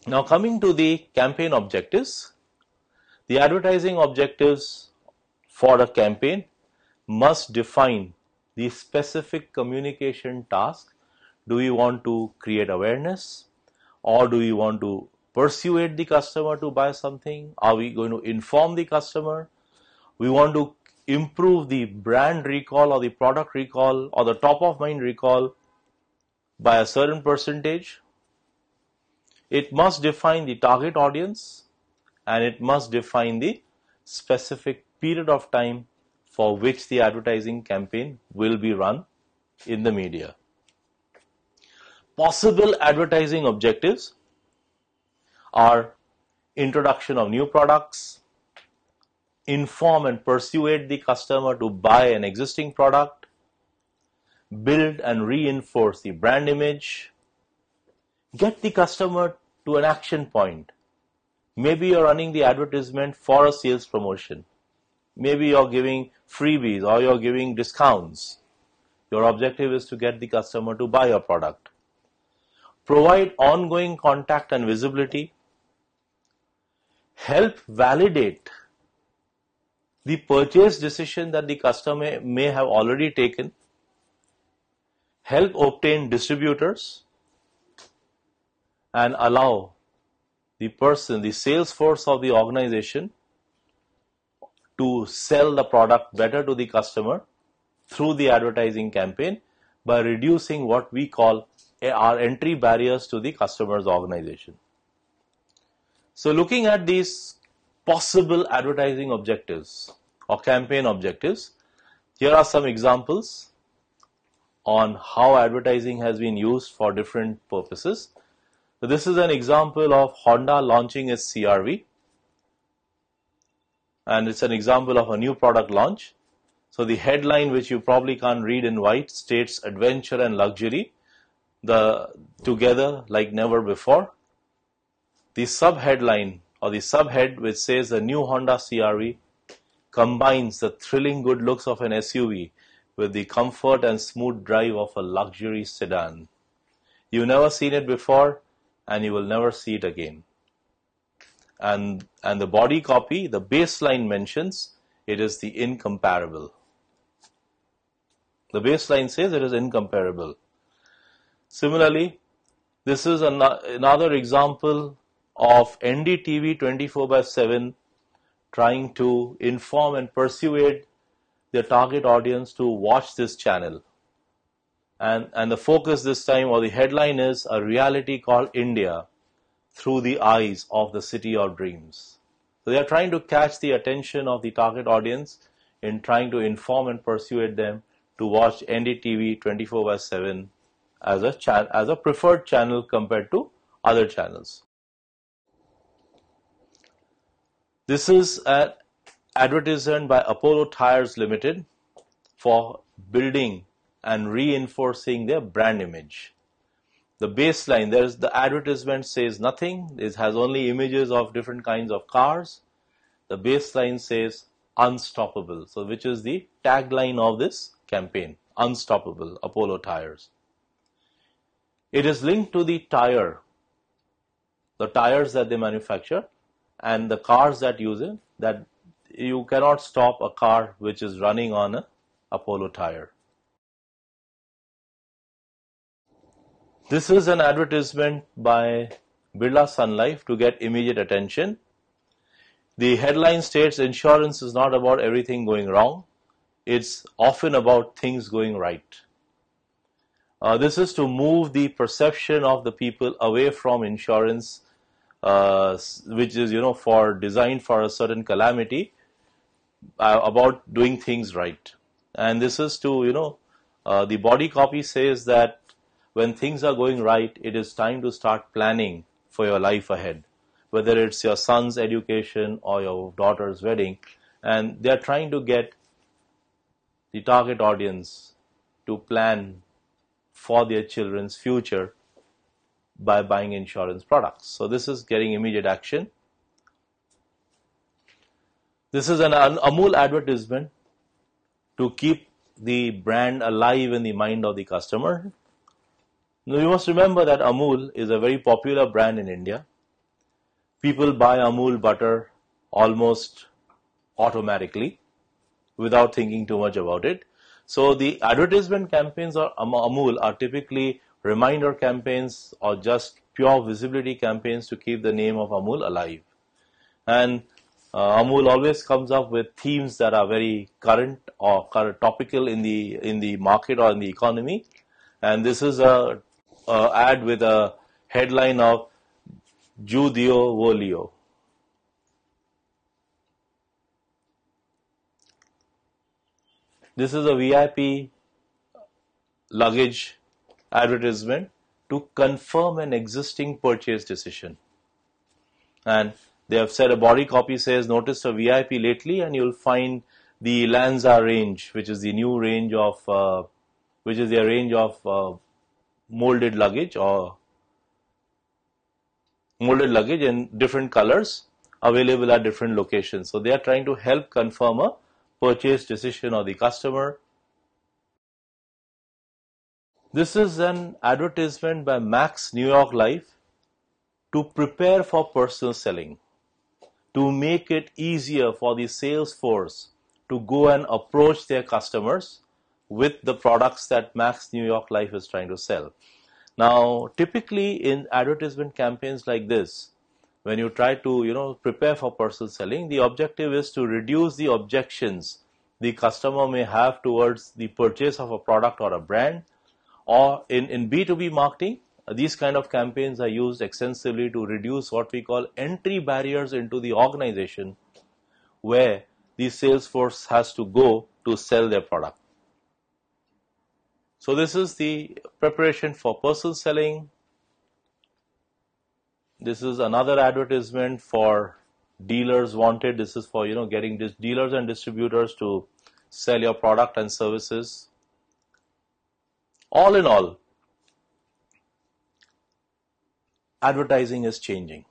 Now coming to the campaign objectives, the advertising objectives for a campaign must define the specific communication task. Do we want to create awareness, or do we want to persuade the customer to buy something? Are we going to inform the customer? We want to improve the brand recall or the product recall or the top of mind recall by a certain percentage. It must define the target audience, and it must define the specific period of time for which the advertising campaign will be run in the media. Possible advertising objectives are introduction of new products, inform and persuade the customer to buy an existing product, build and reinforce the brand image, get the customer to an action point. Maybe you're running the advertisement for a sales promotion. Maybe you're giving freebies or you're giving discounts. Your objective is to get the customer to buy your product. Provide ongoing contact and visibility. Help validate the purchase decision that the customer may have already taken. Help obtain distributors and allow the person, the sales force of the organization, to sell the product better to the customer through the advertising campaign by reducing what we call our entry barriers to the customer's organization. So looking at these possible advertising objectives or campaign objectives, here are some examples on how advertising has been used for different purposes. So this is an example of Honda launching its CR-V, and it's an example of a new product launch. So the headline, which you probably can't read in white, states adventure and luxury together like never before. The subheadline or the subhead, which says the new Honda CR-V combines the thrilling good looks of an SUV with the comfort and smooth drive of a luxury sedan. You've never seen it before, and you will never see it again. And the body copy, the baseline mentions it is the incomparable. The baseline says it is incomparable. Similarly, this is another example of NDTV 24/7 trying to inform and persuade their target audience to watch this channel. And the focus this time, or the headline, is a reality called India through the eyes of the city of dreams. So they are trying to catch the attention of the target audience in trying to inform and persuade them to watch NDTV 24/7 as a preferred channel compared to other channels. This is an advertisement by Apollo Tyres Limited for building and reinforcing their brand image. The baseline, the advertisement says nothing. It has only images of different kinds of cars. The baseline says unstoppable. So which is the tagline of this campaign? Unstoppable, Apollo Tyres. It is linked to the tires that they manufacture, and the cars that use it, that you cannot stop a car which is running on an Apollo tire. This is an advertisement by Birla Sun Life to get immediate attention. The headline states insurance is not about everything going wrong. It's often about things going right. This is to move the perception of the people away from insurance, which is, designed for a certain calamity, about doing things right. And this is to, the body copy says that when things are going right, it is time to start planning for your life ahead, whether it's your son's education or your daughter's wedding. And they are trying to get the target audience to plan for their children's future by buying insurance products. So this is getting immediate action. This is an Amul advertisement to keep the brand alive in the mind of the customer. Now you must remember that Amul is a very popular brand in India. people buy Amul butter almost automatically without thinking too much about it. So the advertisement campaigns of Amul are typically reminder campaigns or just pure visibility campaigns to keep the name of Amul alive. And Amul always comes up with themes that are very current or topical in the market or in the economy. And this is a ad with a headline of Judio Volio. This is a VIP luggage advertisement to confirm an existing purchase decision. And they have said a body copy says, noticed a VIP lately, and you'll find the Lanza range, which is the new range of, molded luggage in different colors available at different locations. So they are trying to help confirm a purchase decision of the customer. This is an advertisement by Max New York Life to prepare for personal selling, to make it easier for the sales force to go and approach their customers with the products that Max New York Life is trying to sell. Now, typically in advertisement campaigns like this, when you try to, prepare for personal selling, the objective is to reduce the objections the customer may have towards the purchase of a product or a brand. Or in B2B marketing, these kind of campaigns are used extensively to reduce what we call entry barriers into the organization where the sales force has to go to sell their product. So this is the preparation for personal selling. This is another advertisement for dealers wanted. This is for, getting dealers and distributors to sell your product and services. All in all, advertising is changing.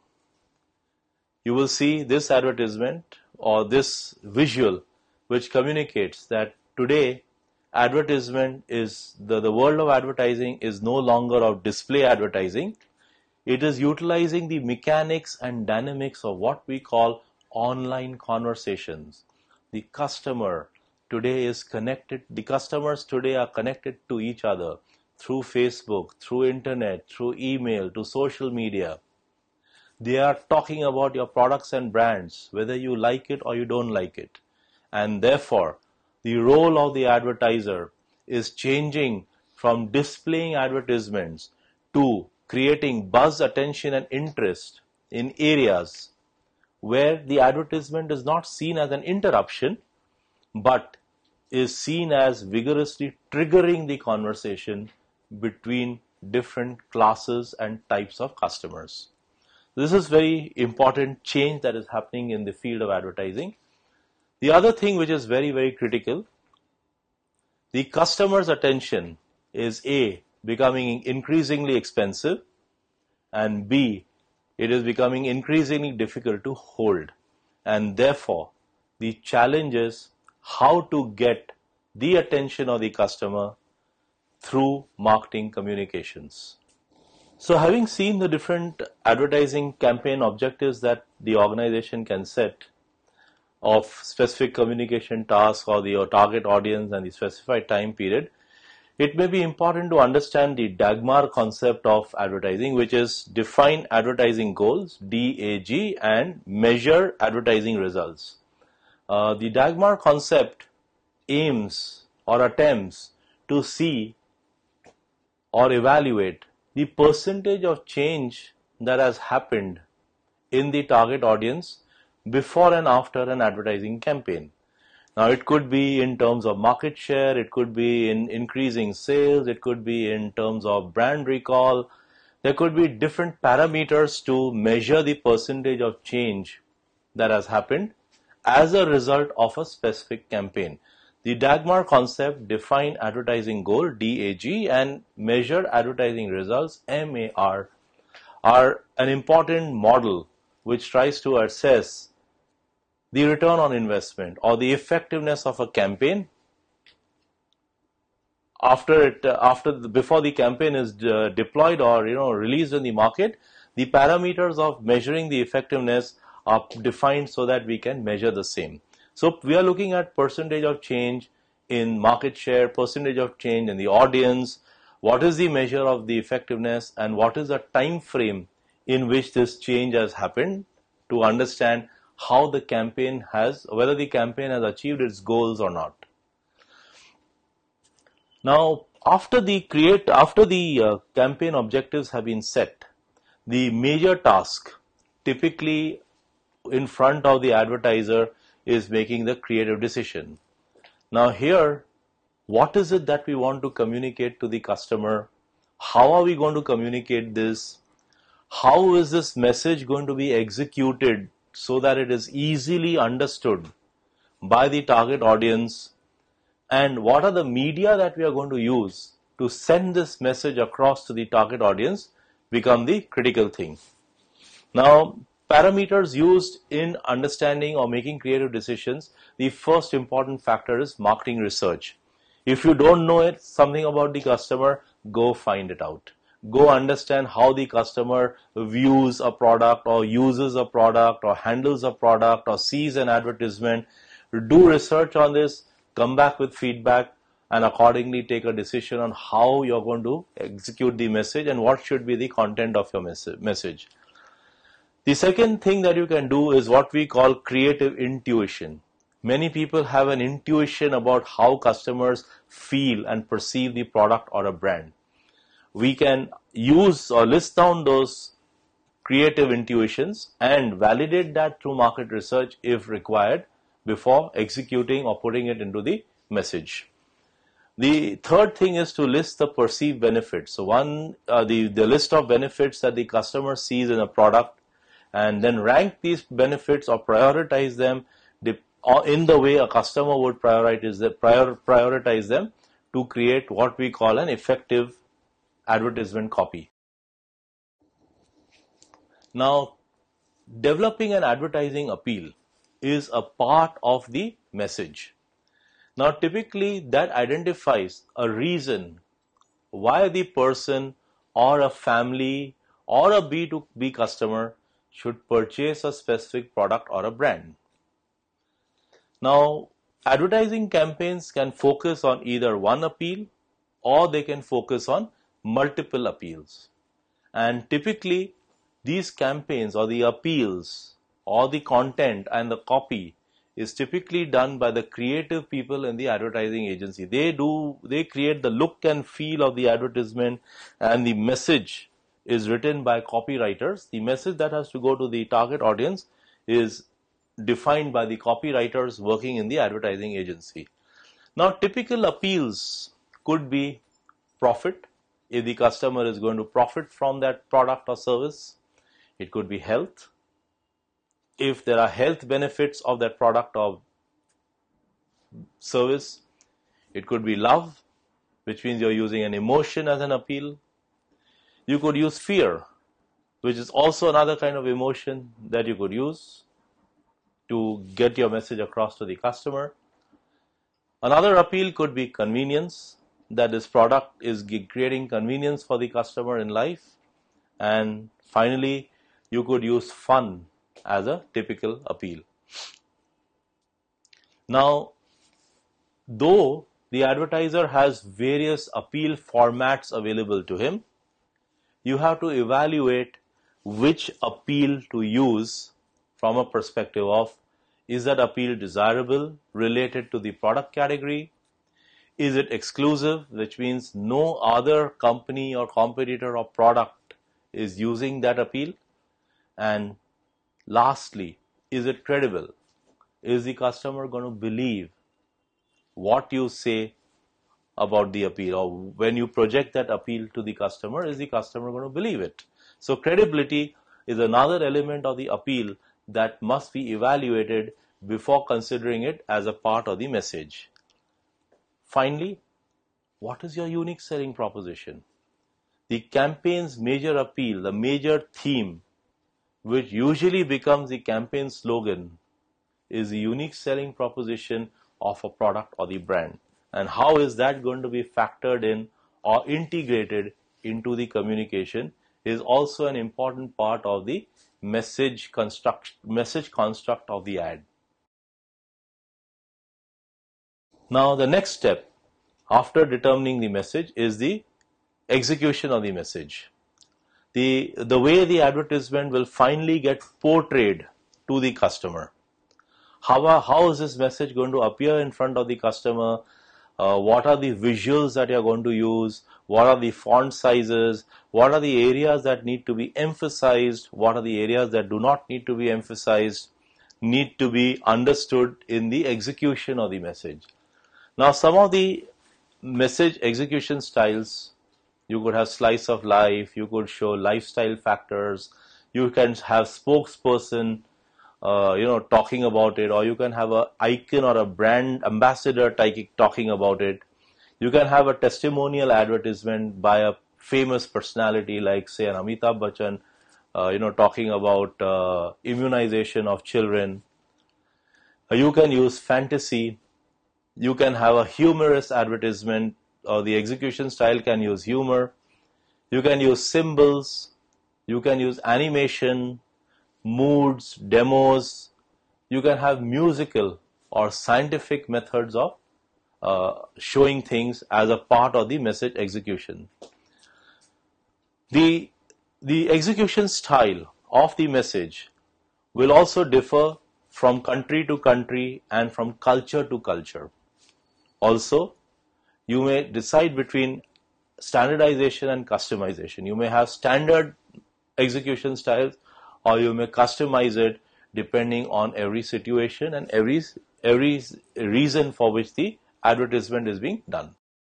You will see this advertisement or this visual which communicates that today advertisement is, the world of advertising is no longer of display advertising. It is utilizing the mechanics and dynamics of what we call online conversations. The customer today is connected, the customers today are connected to each other through Facebook, through internet, through email, to social media. They are talking about your products and brands, whether you like it or you don't like it. And therefore, the role of the advertiser is changing from displaying advertisements to creating buzz, attention and interest in areas where the advertisement is not seen as an interruption, but is seen as vigorously triggering the conversation between different classes and types of customers. This is very important change that is happening in the field of advertising. The other thing which is very, very critical, the customer's attention is A, becoming increasingly expensive, and B, it is becoming increasingly difficult to hold. And therefore, the challenge is how to get the attention of the customer through marketing communications. So having seen the different advertising campaign objectives that the organization can set of specific communication task or the target audience and the specified time period, it may be important to understand the Dagmar concept of advertising, which is define advertising goals, DAG, and measure advertising results. The Dagmar concept aims or attempts to see or evaluate the percentage of change that has happened in the target audience before and after an advertising campaign. Now, it could be in terms of market share, it could be in increasing sales, it could be in terms of brand recall. There could be different parameters to measure the percentage of change that has happened as a result of a specific campaign. The Dagmar concept define advertising goal, DAG, and measure advertising results, MAR, are an important model which tries to assess the return on investment or the effectiveness of a campaign before the campaign is deployed or released in the market. the parameters of measuring the effectiveness are defined so that we can measure the same. So we are looking at percentage of change in market share, percentage of change in the audience, what is the measure of the effectiveness, and what is the time frame in which this change has happened, to understand how the campaign has, whether the campaign has achieved its goals or not. Now, after the campaign objectives have been set, the major task typically in front of the advertiser is making the creative decision. Now here, what is it that we want to communicate to the customer? How are we going to communicate this? How is this message going to be executed so that it is easily understood by the target audience? And what are the media that we are going to use to send this message across to the target audience become the critical thing. Now, parameters used in understanding or making creative decisions, the first important factor is marketing research. If you don't know something about the customer, go find it out. Go understand how the customer views a product or uses a product or handles a product or sees an advertisement. Do research on this, come back with feedback, and accordingly take a decision on how you're going to execute the message and what should be the content of your message. The second thing that you can do is what we call creative intuition. Many people have an intuition about how customers feel and perceive the product or a brand. We can use or list down those creative intuitions and validate that through market research if required before executing or putting it into the message. The third thing is to list the perceived benefits. So the list of benefits that the customer sees in a product, and then rank these benefits or prioritize them in the way a customer would prioritize them to create what we call an effective advertisement copy. Now, developing an advertising appeal is a part of the message. Now, typically that identifies a reason why the person or a family or a B2B customer should purchase a specific product or a brand. Now, advertising campaigns can focus on either one appeal or they can focus on multiple appeals. And typically, these campaigns or the appeals or the content and the copy is typically done by the creative people in the advertising agency. They create the look and feel of the advertisement, and the message is written by copywriters. The message that has to go to the target audience is defined by the copywriters working in the advertising agency. Now, typical appeals could be profit, if the customer is going to profit from that product or service. It could be health, if there are health benefits of that product or service. It could be love, which means you're using an emotion as an appeal. You could use fear, which is also another kind of emotion that you could use to get your message across to the customer. Another appeal could be convenience, that this product is creating convenience for the customer in life. And finally, you could use fun as a typical appeal. Now, though the advertiser has various appeal formats available to him, you have to evaluate which appeal to use from a perspective of, is that appeal desirable, related to the product category? Is it exclusive, which means no other company or competitor or product is using that appeal? And lastly, is it credible? Is the customer going to believe what you say about the appeal? Or when you project that appeal to the customer, is the customer going to believe it? So credibility is another element of the appeal that must be evaluated before considering it as a part of the message. Finally, what is your unique selling proposition? The campaign's major appeal, the major theme, which usually becomes the campaign slogan, is the unique selling proposition of a product or the brand. And how is that going to be factored in or integrated into the communication is also an important part of the message construct of the ad. Now the next step after determining the message is the execution of the message. The way the advertisement will finally get portrayed to the customer. How is this message going to appear in front of the customer? What are the visuals that you are going to use? What are the font sizes? What are the areas that need to be emphasized? What are the areas that do not need to be emphasized? Need to be understood in the execution of the message. Now, some of the message execution styles, you could have slice of life, you could show lifestyle factors, you can have spokesperson talking about it, or you can have an icon or a brand ambassador talking about it. You can have a testimonial advertisement by a famous personality like, say, an Amitabh Bachchan, talking about immunization of children. You can use fantasy. You can have a humorous advertisement, or the execution style can use humor. You can use symbols. You can use animation, moods, demos. You can have musical or scientific methods of showing things as a part of the message execution. The execution style of the message will also differ from country to country and from culture to culture. Also, you may decide between standardization and customization. You may have standard execution styles, or you may customize it depending on every situation and every reason for which the advertisement is being done.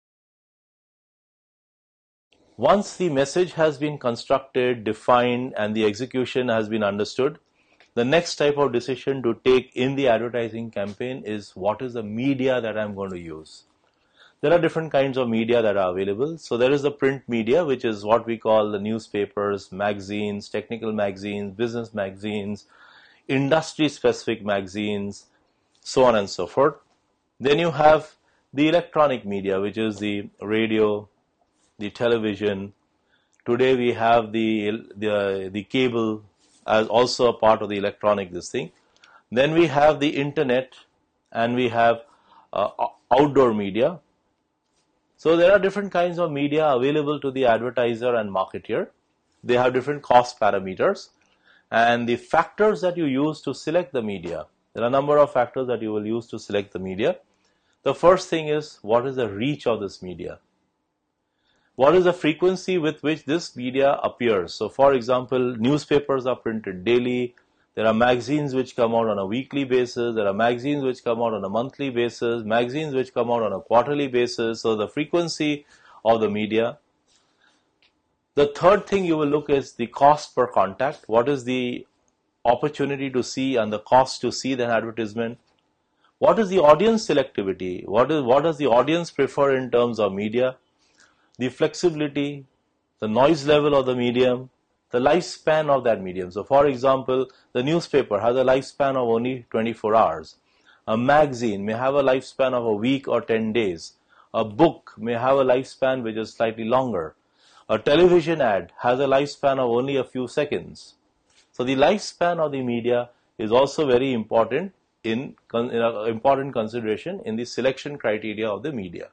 Once the message has been constructed, defined, and the execution has been understood, the next type of decision to take in the advertising campaign is what is the media that I'm going to use. There are different kinds of media that are available. So there is the print media, which is what we call the newspapers, magazines, technical magazines, business magazines, industry-specific magazines, so on and so forth. Then you have the electronic media, which is the radio, the television. Today we have the cable as also a part of the electronic this thing. Then we have the internet, and we have outdoor media. So there are different kinds of media available to the advertiser and marketer. They have different cost parameters, and the factors that you use to select the media. There are a number of factors that you will use to select the media. The first thing is, what is the reach of this media? What is the frequency with which this media appears? So for example, newspapers are printed daily. There are magazines which come out on a weekly basis. There are magazines which come out on a monthly basis. Magazines which come out on a quarterly basis. So the frequency of the media. The third thing you will look is the cost per contact. What is the opportunity to see and the cost to see the advertisement? What is the audience selectivity? What does the audience prefer in terms of media? The flexibility, the noise level of the medium, the lifespan of that medium. So for example, the newspaper has a lifespan of only 24 hours. A magazine may have a lifespan of a week or 10 days. A book may have a lifespan which is slightly longer. A television ad has a lifespan of only a few seconds. So the lifespan of the media is also very important important consideration in the selection criteria of the media.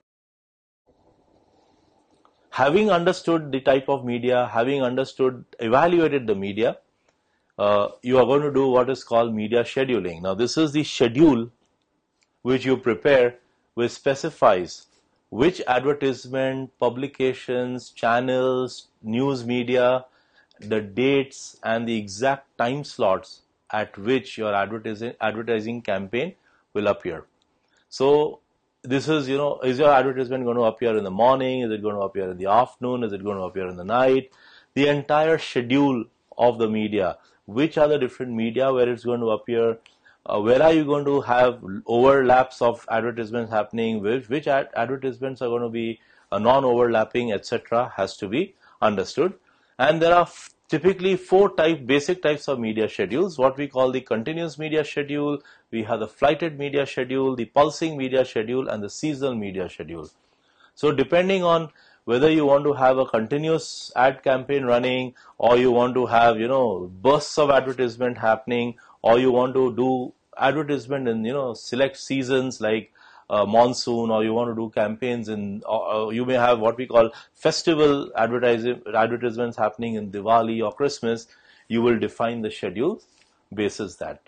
Having understood the type of media, having evaluated the media, you are going to do what is called media scheduling. Now this is the schedule which you prepare, which specifies which advertisement, publications, channels, news media, the dates and the exact time slots at which your advertising campaign will appear. So this is, is your advertisement going to appear in the morning? Is it going to appear in the afternoon? Is it going to appear in the night? The entire schedule of the media. Which are the different media where it's going to appear? Where are you going to have overlaps of advertisements happening? Which advertisements are going to be non-overlapping, etc. has to be understood. And there are typically four basic types of media schedules. What we call the continuous media schedule, we have the flighted media schedule, the pulsing media schedule, and the seasonal media schedule. So depending on whether you want to have a continuous ad campaign running, or you want to have, bursts of advertisement happening, or you want to do advertisement in, select seasons like monsoon, or you want to do campaigns or you may have what we call festival advertisements happening in Diwali or Christmas. You will define the schedule basis that.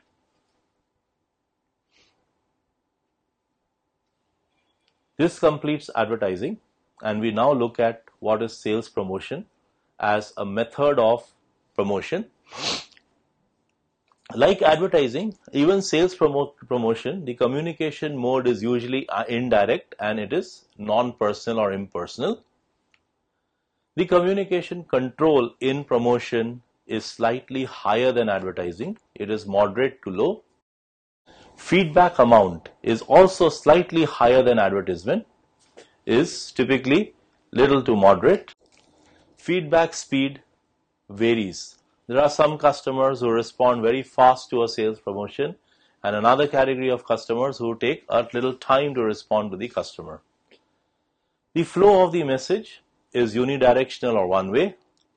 This completes advertising, and we now look at what is sales promotion as a method of promotion. Like advertising, even sales promotion, the communication mode is usually indirect and it is non-personal or impersonal. The communication control in promotion is slightly higher than advertising. It is moderate to low. Feedback amount is also slightly higher than advertisement, is typically little to moderate. Feedback speed varies. There are some customers who respond very fast to a sales promotion, and another category of customers who take a little time to respond to the customer. The flow of the message is unidirectional or one way.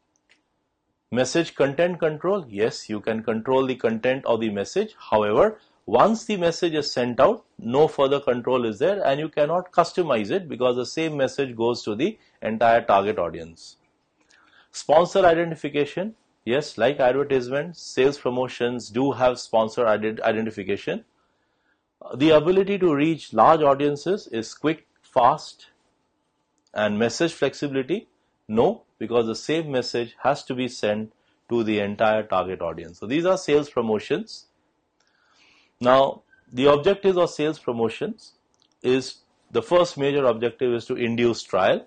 Message content control, yes, you can control the content of the message. However, once the message is sent out, no further control is there, and you cannot customize it because the same message goes to the entire target audience. Sponsor identification, yes, like advertisements, sales promotions do have sponsor identification. The ability to reach large audiences is quick, fast, and message flexibility, no, because the same message has to be sent to the entire target audience. So these are sales promotions. Now, the objectives of sales promotions is, the first major objective is to induce trial.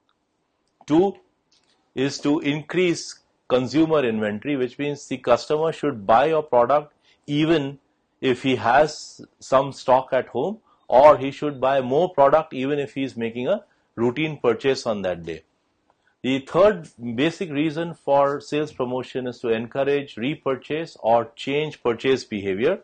2 is to increase consumer inventory, which means the customer should buy your product even if he has some stock at home, or he should buy more product even if he is making a routine purchase on that day. The third basic reason for sales promotion is to encourage repurchase or change purchase behavior.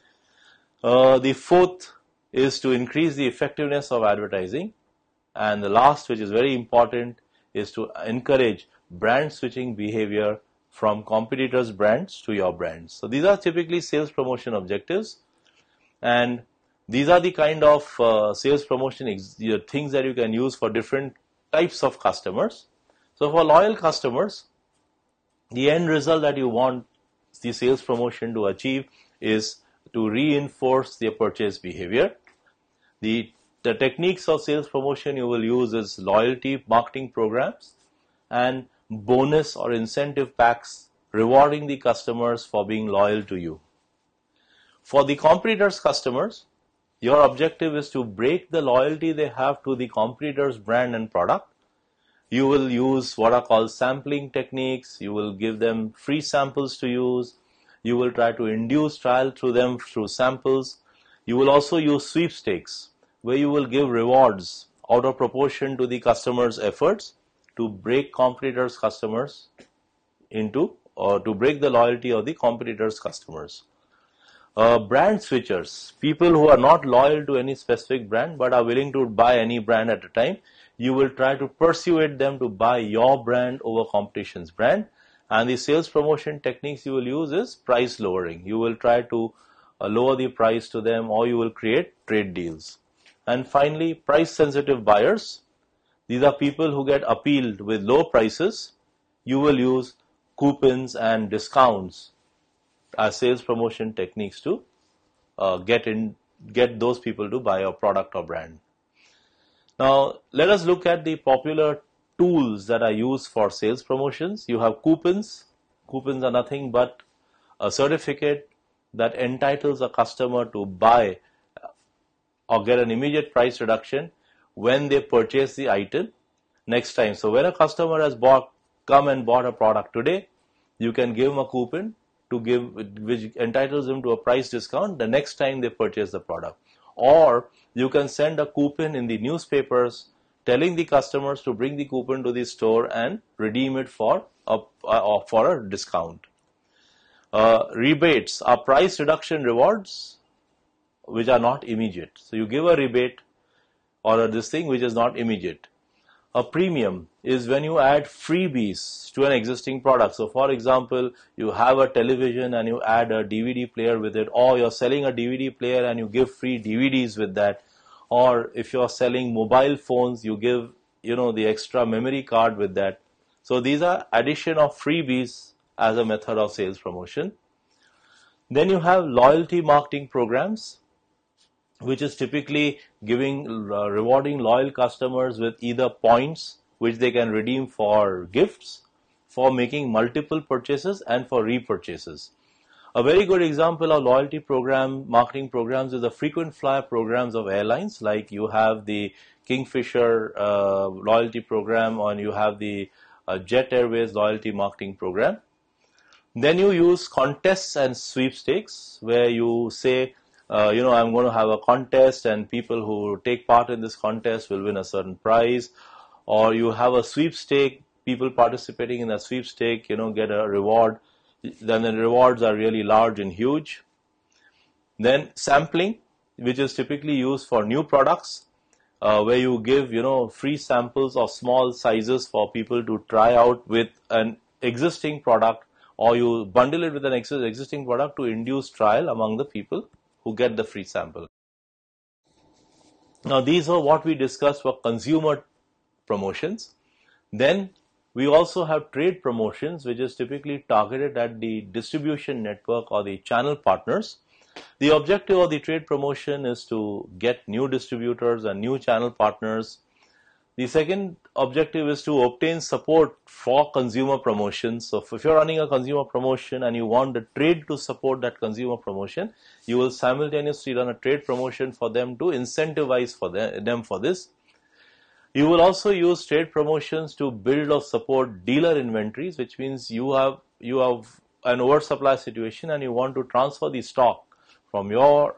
The fourth is to increase the effectiveness of advertising. And the last, which is very important, is to encourage brand switching behavior from competitors' brands to your brands. So these are typically sales promotion objectives. And these are the kind of sales promotion things that you can use for different types of customers. So for loyal customers, the end result that you want the sales promotion to achieve is to reinforce their purchase behavior. The techniques of sales promotion you will use is loyalty marketing programs and bonus or incentive packs rewarding the customers for being loyal to you. For the competitors' customers, your objective is to break the loyalty they have to the competitor's brand and product. You will use what are called sampling techniques. You will give them free samples to use. You will try to induce trial through them through samples. You will also use sweepstakes, where you will give rewards out of proportion to the customer's efforts to break competitors' customers into, or to break the loyalty of the competitors' customers. Brand switchers, people who are not loyal to any specific brand but are willing to buy any brand at a time, you will try to persuade them to buy your brand over competition's brand. And the sales promotion techniques you will use is price lowering. You will try to lower the price to them, or you will create trade deals. And finally, price sensitive buyers. These are people who get appealed with low prices. You will use coupons and discounts as sales promotion techniques to get those people to buy your product or brand. Now, let us look at the popular tools that are used for sales promotions. You have coupons. Coupons are nothing but a certificate that entitles a customer to buy or get an immediate price reduction when they purchase the item next time. So when a customer has come and bought a product today, you can give him a coupon which entitles them to a price discount the next time they purchase the product. Or you can send a coupon in the newspapers telling the customers to bring the coupon to the store and redeem it for a discount. Rebates are price reduction rewards which are not immediate. So you give a rebate or this thing which is not immediate. A premium is when you add freebies to an existing product. So for example, you have a television and you add a DVD player with it, or you're selling a DVD player and you give free DVDs with that, or if you're selling mobile phones, you give, the extra memory card with that. So these are addition of freebies as a method of sales promotion. Then you have loyalty marketing programs, which is typically giving rewarding loyal customers with either points which they can redeem for gifts, for making multiple purchases, and for repurchases. A very good example of loyalty program marketing programs is the frequent flyer programs of airlines, like you have the Kingfisher loyalty program, or you have the Jet Airways loyalty marketing program. Then you use contests and sweepstakes, where you say, I'm going to have a contest and people who take part in this contest will win a certain prize. Or you have a sweepstake, people participating in a sweepstake, get a reward. Then the rewards are really large and huge. Then sampling, which is typically used for new products, where you give, free samples of small sizes for people to try out with an existing product, or you bundle it with an existing product to induce trial among the people who get the free sample. Now these are what we discussed for consumer promotions. Then we also have trade promotions, which is typically targeted at the distribution network or the channel partners. The objective of the trade promotion is to get new distributors and new channel partners. The second objective is to obtain support for consumer promotions. So if you're running a consumer promotion and you want the trade to support that consumer promotion, you will simultaneously run a trade promotion for them to incentivize them for this. You will also use trade promotions to build or support dealer inventories, which means you have an oversupply situation and you want to transfer the stock from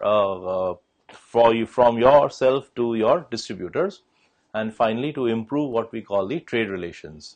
yourself to your distributors. And finally, to improve what we call the trade relations.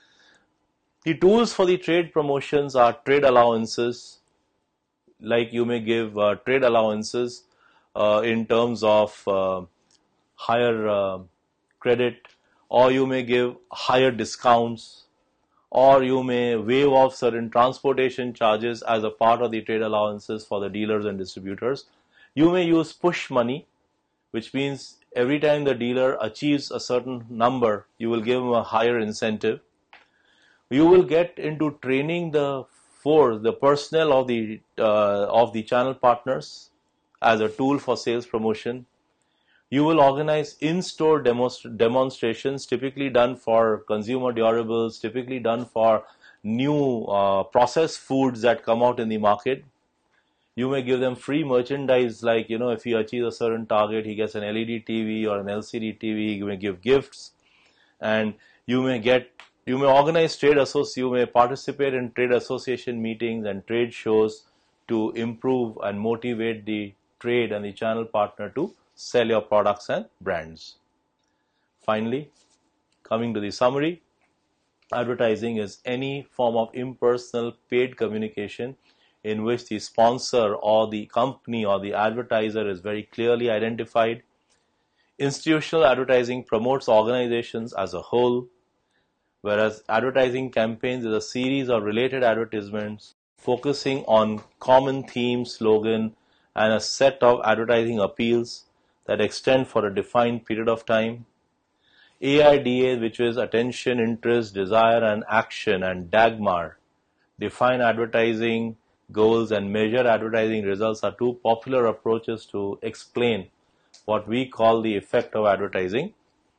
The tools for the trade promotions are trade allowances, like you may give trade allowances in terms of higher credit, or you may give higher discounts, or you may waive off certain transportation charges as a part of the trade allowances for the dealers and distributors. You may use push money, which means every time the dealer achieves a certain number, you will give him a higher incentive. You will get into training the personnel of the channel partners as a tool for sales promotion. You will organize in-store demonstrations, typically done for consumer durables, typically done for new processed foods that come out in the market. You may give them free merchandise, like, if he achieves a certain target, he gets an LED TV or an LCD TV. You may give gifts, and you may organize you may participate in trade association meetings and trade shows to improve and motivate the trade and the channel partner to sell your products and brands. Finally, coming to the summary, advertising is any form of impersonal paid communication in which the sponsor or the company or the advertiser is very clearly identified. Institutional advertising promotes organizations as a whole, whereas advertising campaigns is a series of related advertisements focusing on common theme, slogan, and a set of advertising appeals that extend for a defined period of time. AIDA, which is attention, interest, desire, and action, and DAGMAR, define advertising goals and measure advertising results, are two popular approaches to explain what we call the effect of advertising.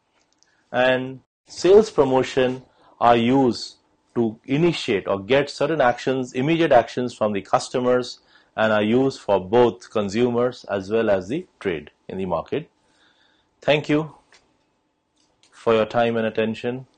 And sales promotion are used to initiate or get certain actions, immediate actions from the customers, and are used for both consumers as well as the trade in the market. Thank you for your time and attention.